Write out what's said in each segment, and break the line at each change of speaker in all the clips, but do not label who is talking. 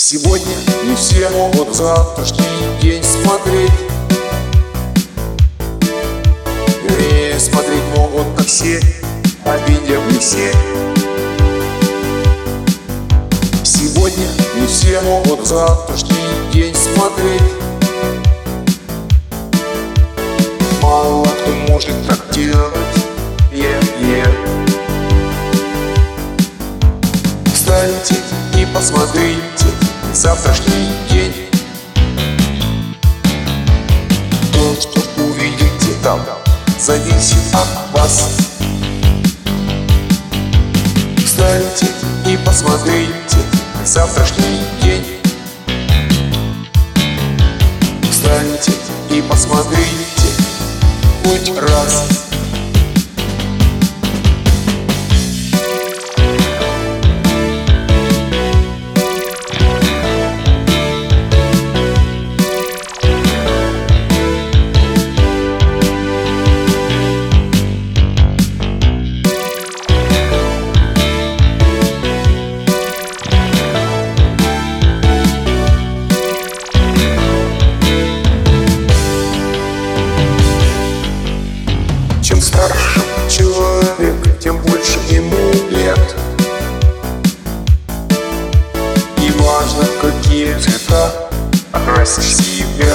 Сегодня не все могут завтрашний день смотреть. Вернее, смотреть могут на все, а видят не все. Сегодня не все могут завтрашний день смотреть. Мало кто может так делать. Встаньте и посмотрите завтрашний день. То, что увидите там, зависит от вас. Встаньте и посмотрите завтрашний день. Встаньте и посмотрите хоть раз. Чем старше человек, тем больше ему лет. И важно, какие цвета окрасишь себя.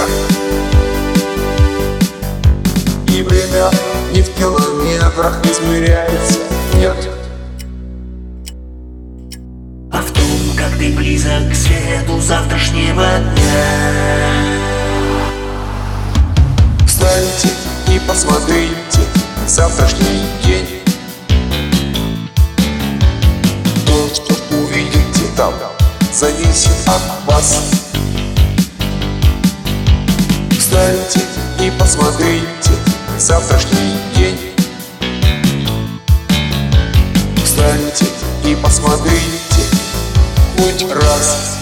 И время не в километрах измеряется, нет,
а в том, как ты близок к свету завтрашнего дня.
Встаньте и посмотрите завтрашний день. То, что увидите там, зависит от вас. Встаньте и посмотрите завтрашний день. Встаньте и посмотрите хоть раз.